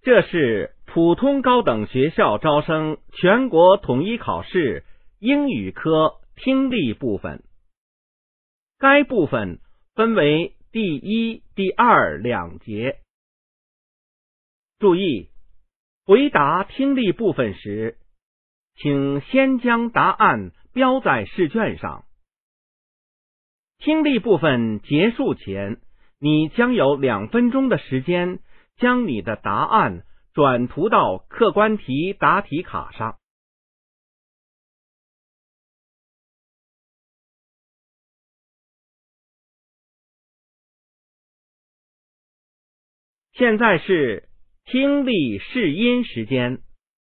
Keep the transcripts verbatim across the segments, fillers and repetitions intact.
这是普通高等学校招生全国统一考试英语科听力部分。该部分分为第一、第二两节。注意，回答听力部分时，请先将答案标在试卷上。听力部分结束前，你将有两分钟的时间将你的答案转涂到客观题答题卡上。现在是听力试音时间。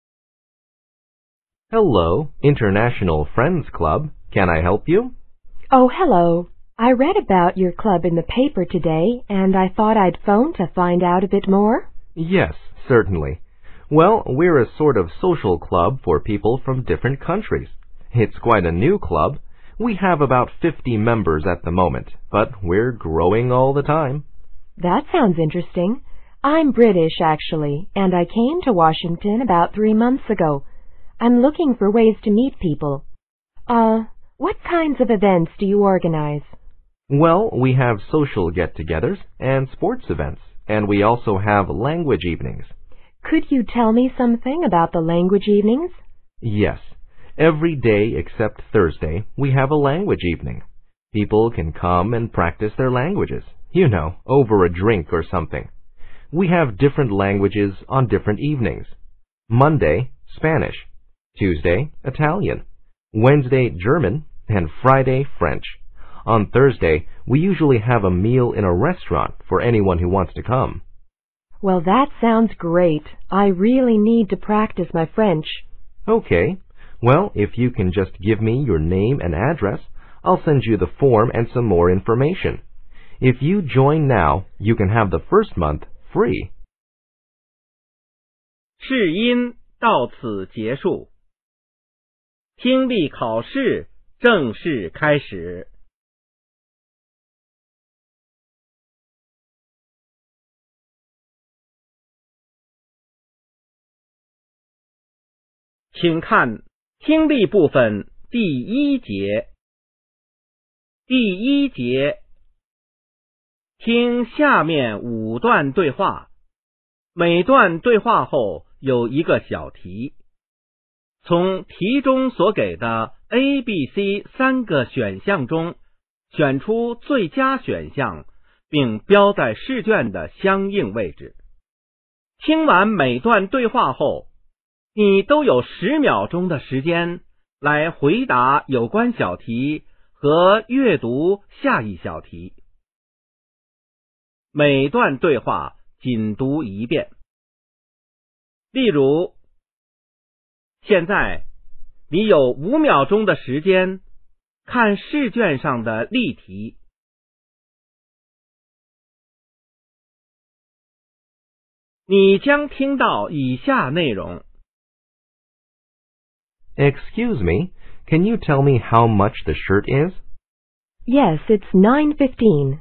Hello, International Friends Club. Can I help you? Oh, hello. I read about your club in the paper today, and I thought I'd phone to find out a bit more. Yes, certainly. Well, we're a sort of social club for people from different countries. It's quite a new club. We have about fifty members at the moment, but we're growing all the time. That sounds interesting. I'm British, actually, and I came to Washington about three months ago. I'm looking for ways to meet people. Uh, what kinds of events do you organize? Well, we have social get-togethers and sports events, and we also have language evenings. Could you tell me something about the language evenings? Yes. Every day except Thursday, we have a language evening. People can come and practice their languages, you know, over a drink or something. We have different languages on different evenings. Monday, Spanish. Tuesday, Italian. Wednesday, German. And Friday, French. On Thursday, we usually have a meal in a restaurant for anyone who wants to come. Well, that sounds great. I really need to practice my French. Okay. Well, if you can just give me your name and address, I'll send you the form and some more information. If you join now, you can have the first month free. 试音到此结束。听力考试正式开始。请看听力部分第一节。第一节，听下面五段对话，每段对话后有一个小题。从题中所给的 A、B、C 三个选项中，选出最佳选项，并标在试卷的相应位置。听完每段对话后，你都有十秒钟的时间来回答有关小题和阅读下一小题。每段对话仅读一遍。例如，现在你有五秒钟的时间看试卷上的例题。你将听到以下内容。 Excuse me, can you tell me how much the shirt is? Yes, it's nine fifteen.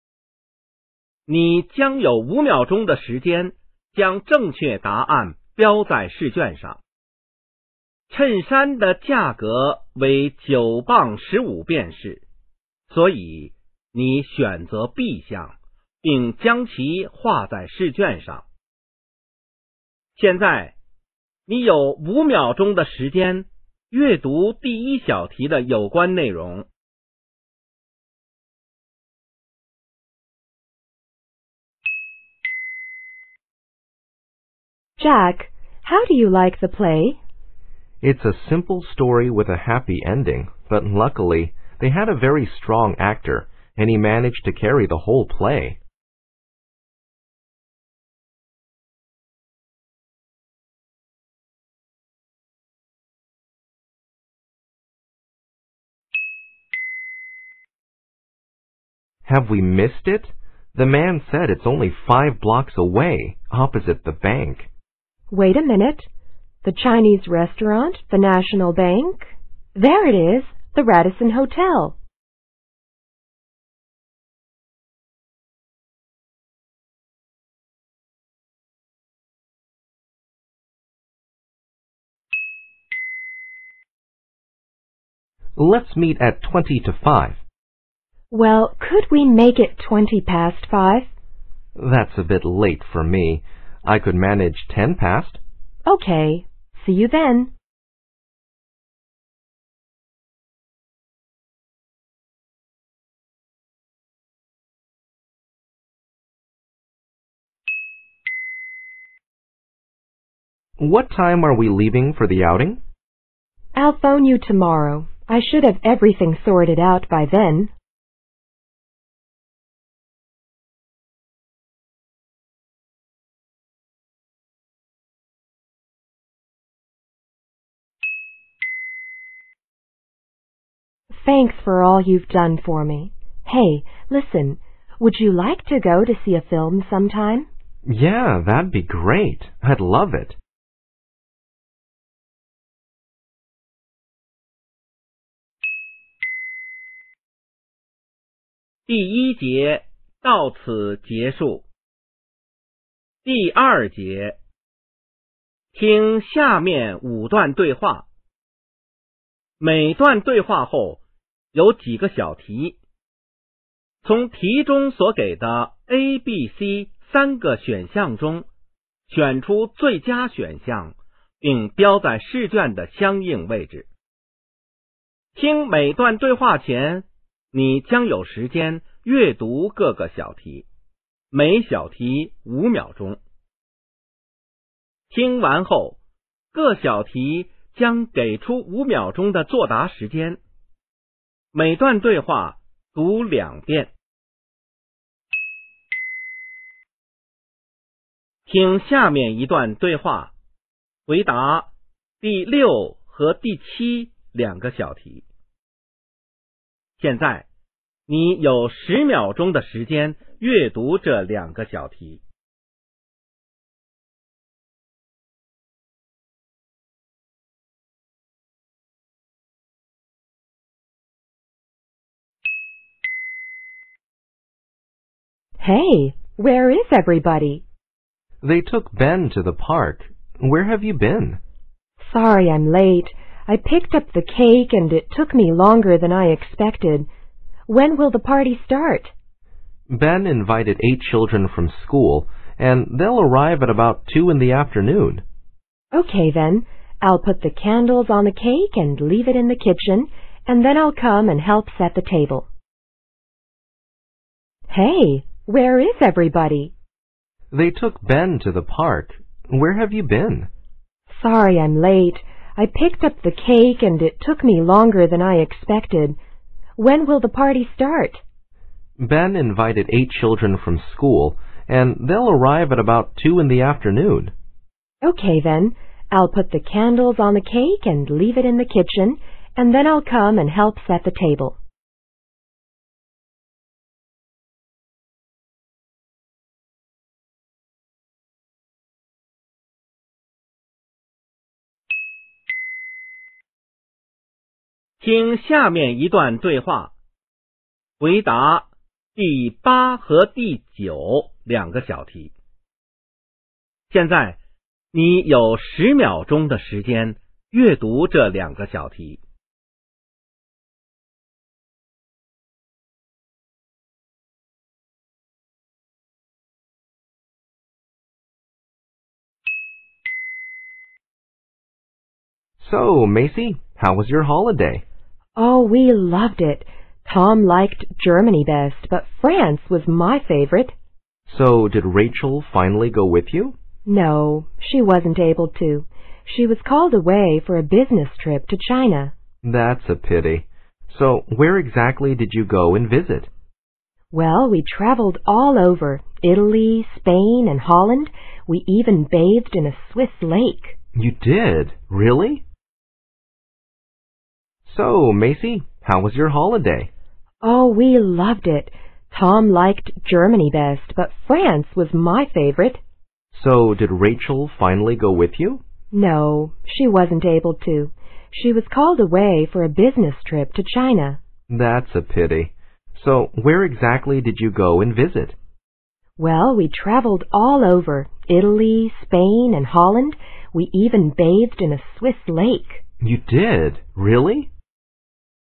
你将有五秒钟的时间将正确答案标在试卷上。衬衫的价格为九磅十五便士，所以你选择 B 项，并将其画在试卷上。现在你有五秒钟的时间阅读第一小题的有关内容。 Jack, how do you like the play? It's a simple story with a happy ending, but luckily, they had a very strong actor, and he managed to carry the whole play. Have we missed it? The man said it's only five blocks away, opposite the bank. Wait a minute. The Chinese restaurant, the National Bank. There it is, the Radisson Hotel. Let's meet at twenty to five. Well, could we make it twenty past five? That's a bit late for me. I could manage ten past. Okay. See you then. What time are we leaving for the outing? I'll phone you tomorrow. I should have everything sorted out by then. Thanks for all you've done for me. Hey, listen, would you like to go to see a film sometime? Yeah, that'd be great. I'd love it. 第一节到此结束。第二节，听下面五段对话。每段对话后有几个小题，从题中所给的 A、B、C 三个选项中选出最佳选项，并标在试卷的相应位置。听每段对话前，你将有时间阅读各个小题，每小题五秒钟。听完后，各小题将给出五秒钟的作答时间。每段对话读两遍。听下面一段对话，回答第六和第七两个小题。现在你有十秒钟的时间阅读这两个小题。 Hey, where is everybody? They took Ben to the park. Where have you been? Sorry I'm late. I picked up the cake and it took me longer than I expected. When will the party start? Ben invited eight children from school, and they'll arrive at about two in the afternoon. Okay then. I'll put the candles on the cake and leave it in the kitchen, and then I'll come and help set the table. Hey, where is everybody? They took Ben to the park. Where have you been? Sorry I'm late. I picked up the cake and it took me longer than I expected. When will the party start? Ben invited eight children from school, and they'll arrive at about two in the afternoon. Okay then. I'll put the candles on the cake and leave it in the kitchen, and then I'll come and help set the table. 听下面一段对话，回答第八和第九两个小题。现在你有十秒钟的时间阅读这两个小题。 So, Macy, how was your holiday? Oh, we loved it. Tom liked Germany best, but France was my favorite. So, did Rachel finally go with you? No, she wasn't able to. She was called away for a business trip to China. That's a pity. So, where exactly did you go and visit? Well, we traveled all over, Italy, Spain, and Holland. We even bathed in a Swiss lake. You did? Really? So, Macy, how was your holiday? Oh, we loved it. Tom liked Germany best, but France was my favorite. So, did Rachel finally go with you? No, she wasn't able to. She was called away for a business trip to China. That's a pity. So, where exactly did you go and visit? Well, we traveled all over, Italy, Spain, and Holland. We even bathed in a Swiss lake. You did? Really?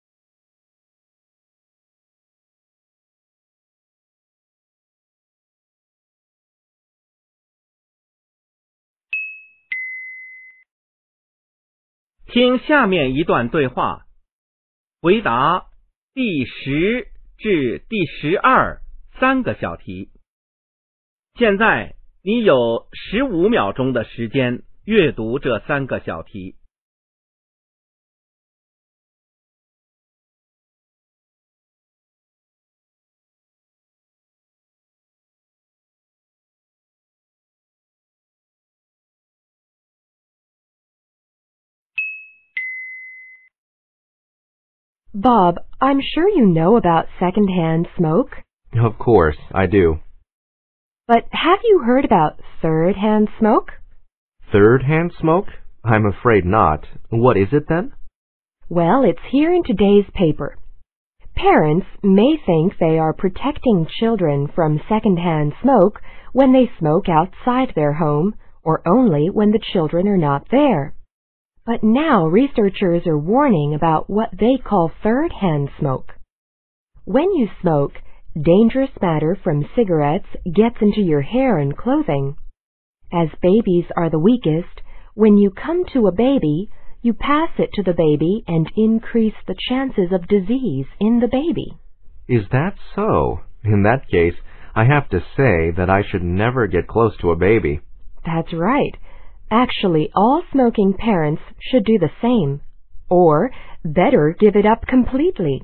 听下面一段对话，回答第十至第十二三个小题。现在你有十五秒钟的时间阅读这三个小题。 Bob, I'm sure you know about second-hand smoke. Of course, I do. But have you heard about third-hand smoke? Third-hand smoke? I'm afraid not. What is it then? Well, it's here in today's paper. Parents may think they are protecting children from second-hand smoke when they smoke outside their home or only when the children are not there. But now researchers are warning about what they call third-hand smoke. When you smoke, dangerous matter from cigarettes gets into your hair and clothing. As babies are the weakest, when you come to a baby, you pass it to the baby and increase the chances of disease in the baby. Is that so? In that case, I have to say that I should never get close to a baby. That's right. Actually, all smoking parents should do the same, or better give it up completely.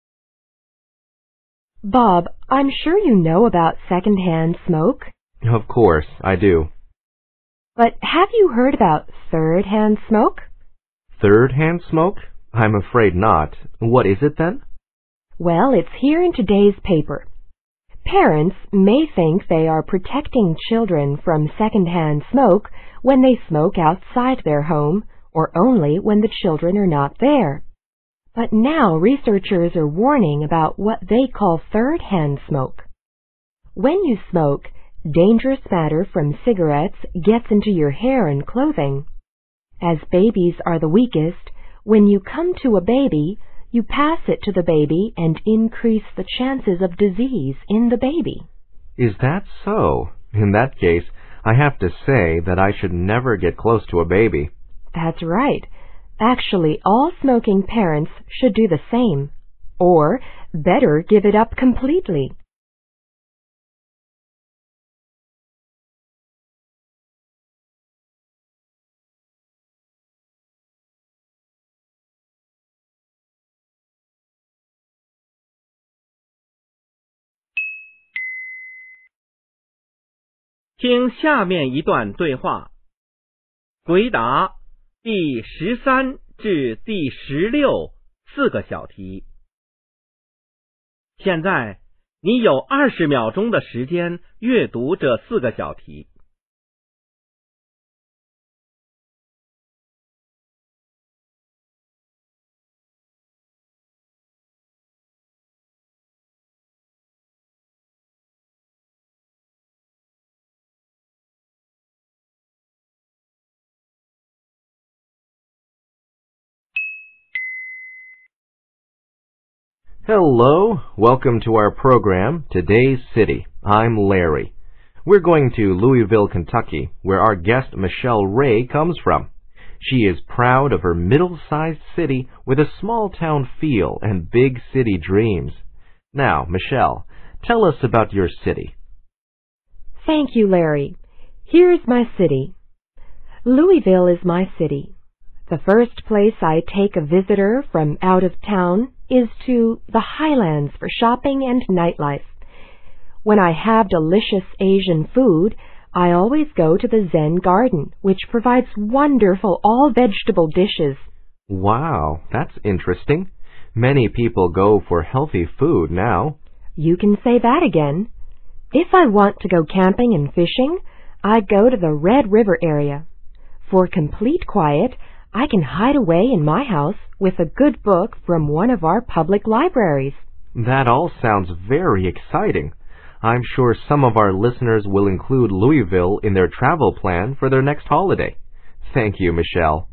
Bob, I'm sure you know about second-hand smoke. Of course, I do. But have you heard about third-hand smoke? Third-hand smoke? I'm afraid not. What is it then? Well, it's here in today's paper. Parents may think they are protecting children from second-hand smoke when they smoke outside their home or only when the children are not there. But now researchers are warning about what they call third-hand smoke. When you smoke, dangerous matter from cigarettes gets into your hair and clothing. As babies are the weakest, when you come to a baby, you pass it to the baby and increase the chances of disease in the baby. Is that so? In that case, I have to say that I should never get close to a baby. That's right. Actually, all smoking parents should do the same, or better give it up completely. 听下面一段对话，回答第十三至第十六四个小题。现在你有二十秒钟的时间阅读这四个小题。 Hello, welcome to our program, Today's City. I'm Larry. We're going to Louisville, Kentucky, where our guest Michelle Ray comes from. She is proud of her middle-sized city with a small-town feel and big city dreams. Now, Michelle, tell us about your city. Thank you, Larry. Here's my city. Louisville is my city. The first place I take a visitor from out of town is to the Highlands for shopping and nightlife. When I have delicious Asian food, I always go to the Zen Garden, which provides wonderful all-vegetable dishes. Wow, that's interesting. Many people go for healthy food now. You can say that again. If I want to go camping and fishing, I go to the Red River area. For complete quiet, I can hide away in my house with a good book from one of our public libraries. That all sounds very exciting. I'm sure some of our listeners will include Louisville in their travel plan for their next holiday. Thank you, Michelle.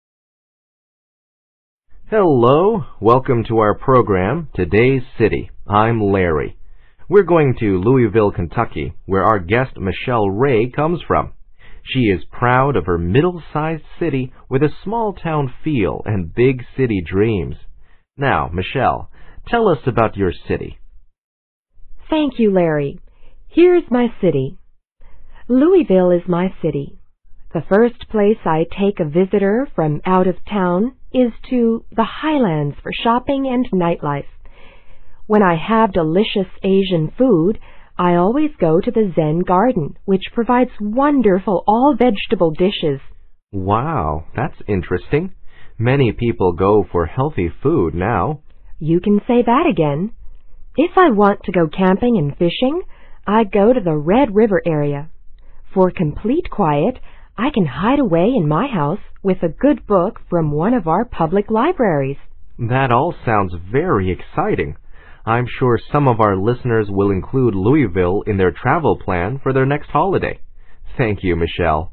Hello, welcome to our program, Today's City. I'm Larry. We're going to Louisville, Kentucky, where our guest Michelle Ray comes from. She is proud of her middle-sized city with a small-town feel and big city dreams. Now, Michelle, tell us about your city. Thank you, Larry. Here's my city. Louisville is my city. The first place I take a visitor from out of town is to the Highlands for shopping and nightlife. When I have delicious Asian food, I always go to the Zen Garden, which provides wonderful all-vegetable dishes. Wow, that's interesting. Many people go for healthy food now. You can say that again. If I want to go camping and fishing, I go to the Red River area. For complete quiet, I can hide away in my house with a good book from one of our public libraries. That all sounds very exciting. I'm sure some of our listeners will include Louisville in their travel plan for their next holiday. Thank you, Michelle.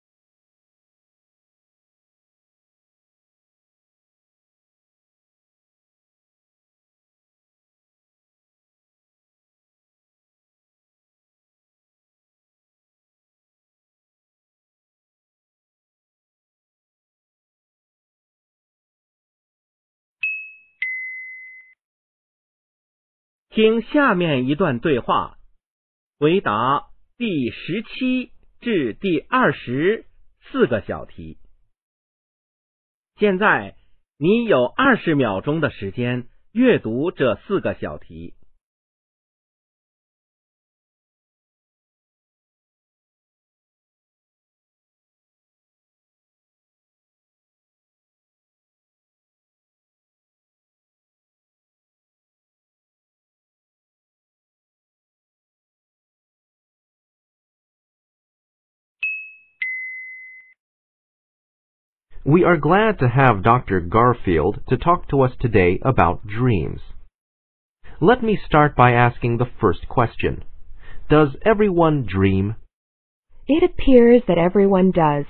听下面一段对话，回答第十七至第二十四个小题。现在你有二十秒钟的时间阅读这四个小题。 We are glad to have Doctor Garfield to talk to us today about dreams. Let me start by asking the first question. Does everyone dream? It appears that everyone does.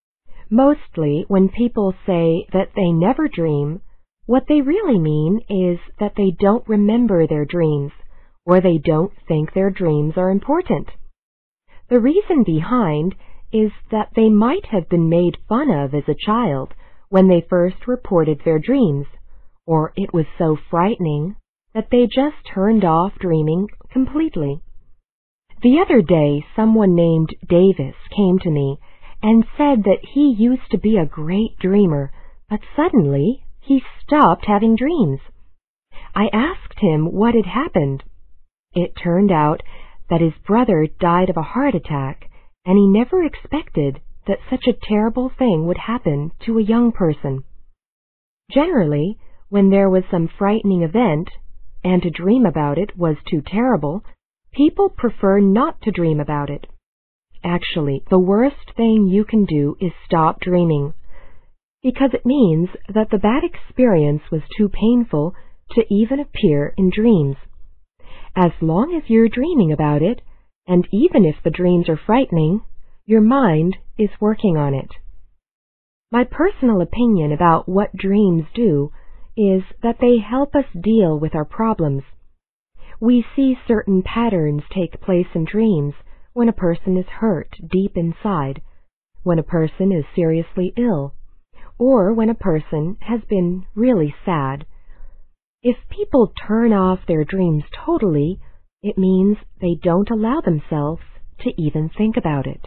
Mostly, when people say that they never dream, what they really mean is that they don't remember their dreams, or they don't think their dreams are important. The reason behind is that they might have been made fun of as a child when they first reported their dreams, or it was so frightening that they just turned off dreaming completely. The other day, someone named Davis came to me and said that he used to be a great dreamer, but suddenly he stopped having dreams. I asked him what had happened. It turned out that his brother died of a heart attack, and he never expected that such a terrible thing would happen to a young person. Generally, when there was some frightening event, and to dream about it was too terrible, people prefer not to dream about it. Actually, the worst thing you can do is stop dreaming, because it means that the bad experience was too painful to even appear in dreams. As long as you're dreaming about it, and even if the dreams are frightening, your mind is working on it. My personal opinion about what dreams do is that they help us deal with our problems. We see certain patterns take place in dreams when a person is hurt deep inside, when a person is seriously ill, or when a person has been really sad. If people turn off their dreams totally, it means they don't allow themselves to even think about it.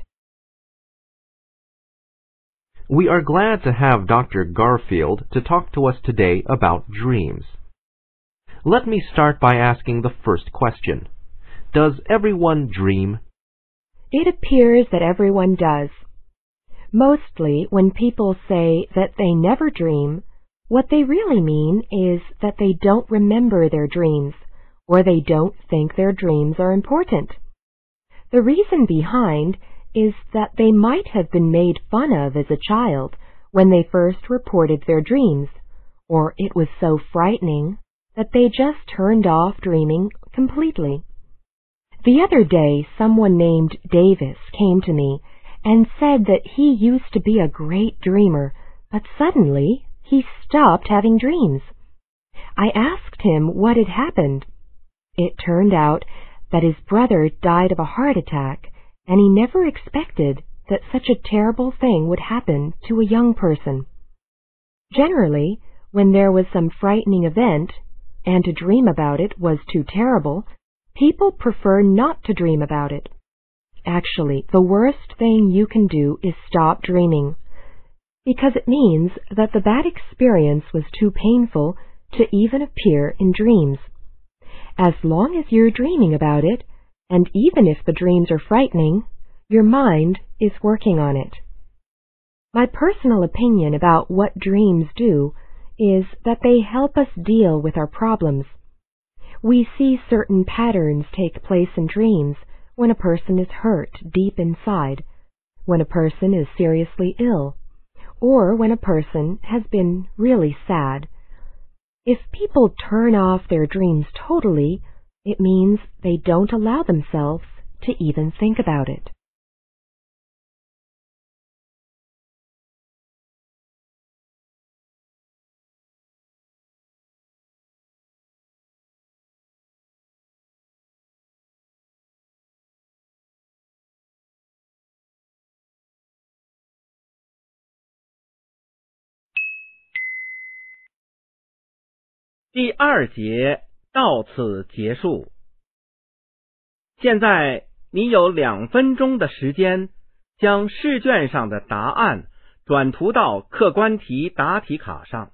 We are glad to have Doctor Garfield to talk to us today about dreams. Let me start by asking the first question. Does everyone dream? It appears that everyone does. Mostly, when people say that they never dream, what they really mean is that they don't remember their dreams, or they don't think their dreams are important. The reason behind is that they might have been made fun of as a child when they first reported their dreams, or it was so frightening that they just turned off dreaming completely. The other day, someone named Davis came to me and said that he used to be a great dreamer, but suddenly he stopped having dreams. I asked him what had happened. It turned out that his brother died of a heart attack, and he never expected that such a terrible thing would happen to a young person. Generally, when there was some frightening event, and to dream about it was too terrible, people prefer not to dream about it. Actually, the worst thing you can do is stop dreaming, because it means that the bad experience was too painful to even appear in dreams. As long as you're dreaming about it, and even if the dreams are frightening, your mind is working on it. My personal opinion about what dreams do is that they help us deal with our problems. We see certain patterns take place in dreams when a person is hurt deep inside, when a person is seriously ill, or when a person has been really sad. If people turn off their dreams totally, it means they don't allow themselves to even think about it. 第二节到此结束。现在你有两分钟的时间，将试卷上的答案转涂到客观题答题卡上。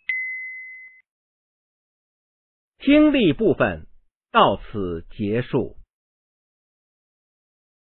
听力部分到此结束。